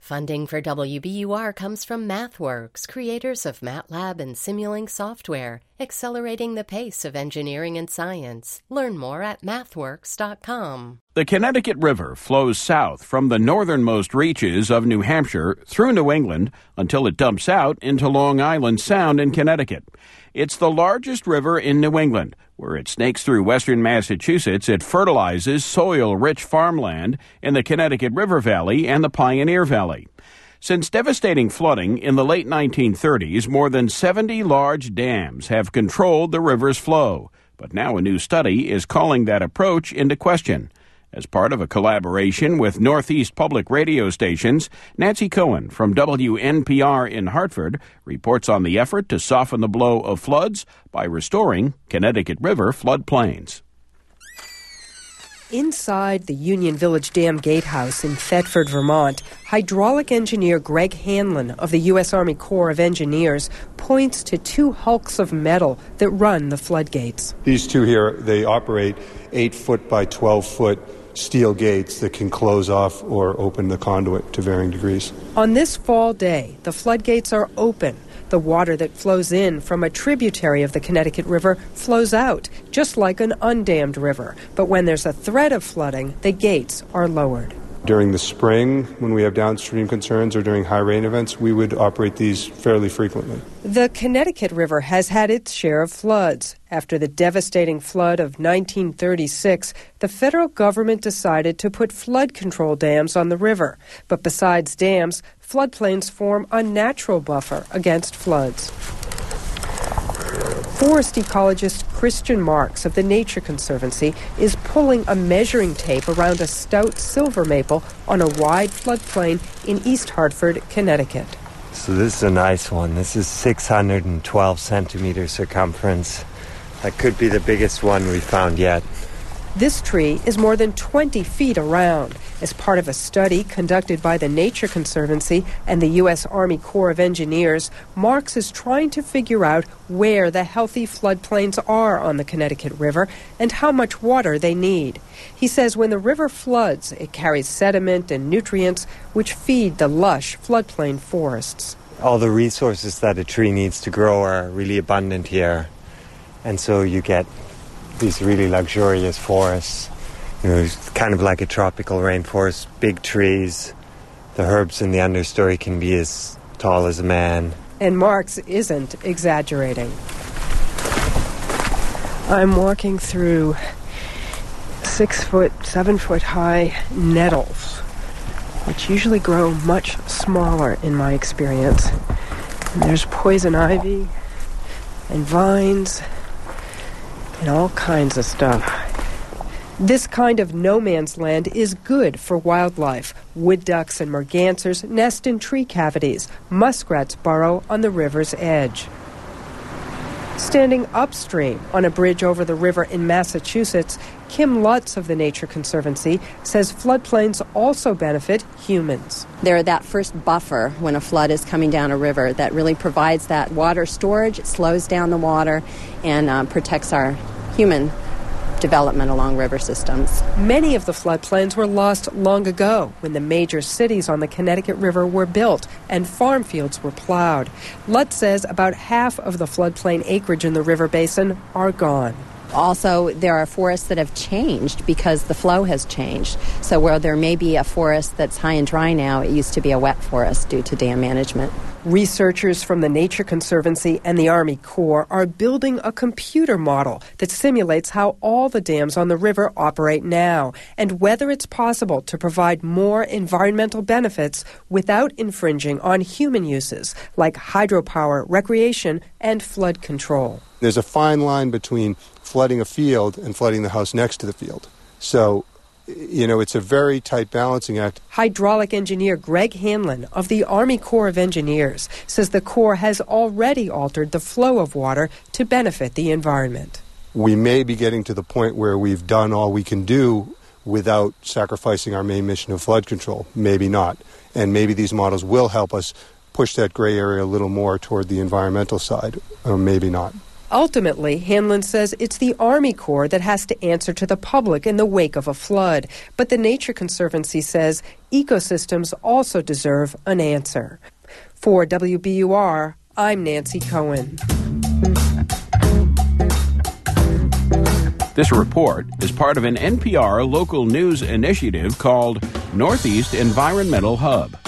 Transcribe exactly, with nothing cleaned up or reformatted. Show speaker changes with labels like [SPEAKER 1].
[SPEAKER 1] Funding for W B U R comes from MathWorks, creators of MATLAB and Simulink software, accelerating the pace of engineering and science. Learn more at mathworks dot com.
[SPEAKER 2] The Connecticut River flows south from the northernmost reaches of New Hampshire through New England until it dumps out into Long Island Sound in Connecticut. It's the largest river in New England. Where it snakes through western Massachusetts, it fertilizes soil-rich farmland in the Connecticut River Valley and the Pioneer Valley. Since devastating flooding in the late nineteen thirties, more than seventy large dams have controlled the river's flow. But now a new study is calling that approach into question. As part of a collaboration with Northeast Public Radio stations, Nancy Cohen from W N P R in Hartford reports on the effort to soften the blow of floods by restoring Connecticut River floodplains.
[SPEAKER 3] Inside the Union Village Dam Gatehouse in Thetford, Vermont, hydraulic engineer Greg Hanlon of the U S Army Corps of Engineers points to two hulks of metal that run the floodgates.
[SPEAKER 4] These two here, they operate eight foot by twelve foot steel gates that can close off or open the conduit to varying degrees.
[SPEAKER 3] On this fall day, the floodgates are open. The water that flows in from a tributary of the Connecticut River flows out, just like an undammed river. But when there's a threat of flooding, the gates are lowered.
[SPEAKER 4] During the spring, when we have downstream concerns, or during high rain events, we would operate these fairly frequently.
[SPEAKER 3] The Connecticut River has had its share of floods. After the devastating flood of nineteen thirty-six, the federal government decided to put flood control dams on the river. But besides dams, floodplains form a natural buffer against floods. Forest ecologist Christian Marks of the Nature Conservancy is pulling a measuring tape around a stout silver maple on a wide floodplain in East Hartford, Connecticut.
[SPEAKER 5] So this is a nice one. This is six hundred twelve centimeter circumference. That could be the biggest one we found yet.
[SPEAKER 3] This tree is more than twenty feet around. As part of a study conducted by the Nature Conservancy and the U S Army Corps of Engineers, Marks is trying to figure out where the healthy floodplains are on the Connecticut River and how much water they need. He says when the river floods, it carries sediment and nutrients which feed the lush floodplain forests.
[SPEAKER 5] All the resources that a tree needs to grow are really abundant here. And so you get these really luxurious forests. You know, it's kind of like a tropical rainforest, big trees. The herbs in the understory can be as tall as a man.
[SPEAKER 3] And Marks isn't exaggerating. I'm walking through six foot, seven foot high nettles, which usually grow much smaller in my experience. And there's poison ivy and vines and all kinds of stuff. This kind of no man's land is good for wildlife. Wood ducks and mergansers nest in tree cavities. Muskrats burrow on the river's edge. Standing upstream on a bridge over the river in Massachusetts, Kim Lutz of the Nature Conservancy says floodplains also benefit humans.
[SPEAKER 6] They're that first buffer when a flood is coming down a river that really provides that water storage. It slows down the water and uh, protects our human development along river systems.
[SPEAKER 3] Many of the floodplains were lost long ago when the major cities on the Connecticut River were built and farm fields were plowed. Lutz says about half of the floodplain acreage in the river basin are gone.
[SPEAKER 6] Also, there are forests that have changed because the flow has changed. So where there may be a forest that's high and dry now, it used to be a wet forest due to dam management.
[SPEAKER 3] Researchers from the Nature Conservancy and the Army Corps are building a computer model that simulates how all the dams on the river operate now and whether it's possible to provide more environmental benefits without infringing on human uses like hydropower, recreation, and flood control.
[SPEAKER 4] There's a fine line between flooding a field and flooding the house next to the field. So, you know, it's a very tight balancing act.
[SPEAKER 3] Hydraulic engineer Greg Hanlon of the Army Corps of Engineers says the Corps has already altered the flow of water to benefit the environment.
[SPEAKER 4] We may be getting to the point where we've done all we can do without sacrificing our main mission of flood control. Maybe not. And maybe these models will help us push that gray area a little more toward the environmental side, or maybe not.
[SPEAKER 3] Ultimately, Hanlon says it's the Army Corps that has to answer to the public in the wake of a flood. But the Nature Conservancy says ecosystems also deserve an answer. For W B U R, I'm Nancy Cohen.
[SPEAKER 2] This report is part of an N P R local news initiative called Northeast Environmental Hub.